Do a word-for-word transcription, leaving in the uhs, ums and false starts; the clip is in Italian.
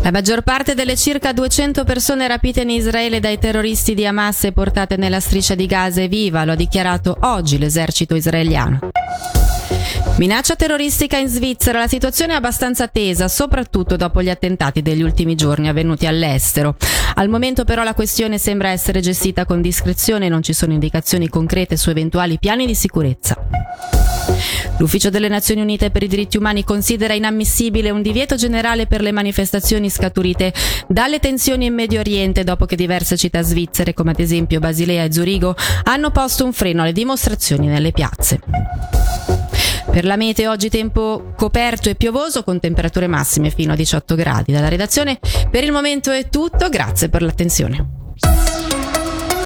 La maggior parte delle circa duecento persone rapite in Israele dai terroristi di Hamas e portate nella striscia di Gaza è viva, lo ha dichiarato oggi l'esercito israeliano. Minaccia terroristica in Svizzera, la situazione è abbastanza tesa, soprattutto dopo gli attentati degli ultimi giorni avvenuti all'estero. Al momento però la questione sembra essere gestita con discrezione e non ci sono indicazioni concrete su eventuali piani di sicurezza. L'Ufficio delle Nazioni Unite per i diritti umani considera inammissibile un divieto generale per le manifestazioni scaturite dalle tensioni in Medio Oriente dopo che diverse città svizzere, come ad esempio Basilea e Zurigo, hanno posto un freno alle dimostrazioni nelle piazze. Per la meteo oggi tempo coperto e piovoso con temperature massime fino a diciotto gradi. Dalla redazione per il momento è tutto, grazie per l'attenzione.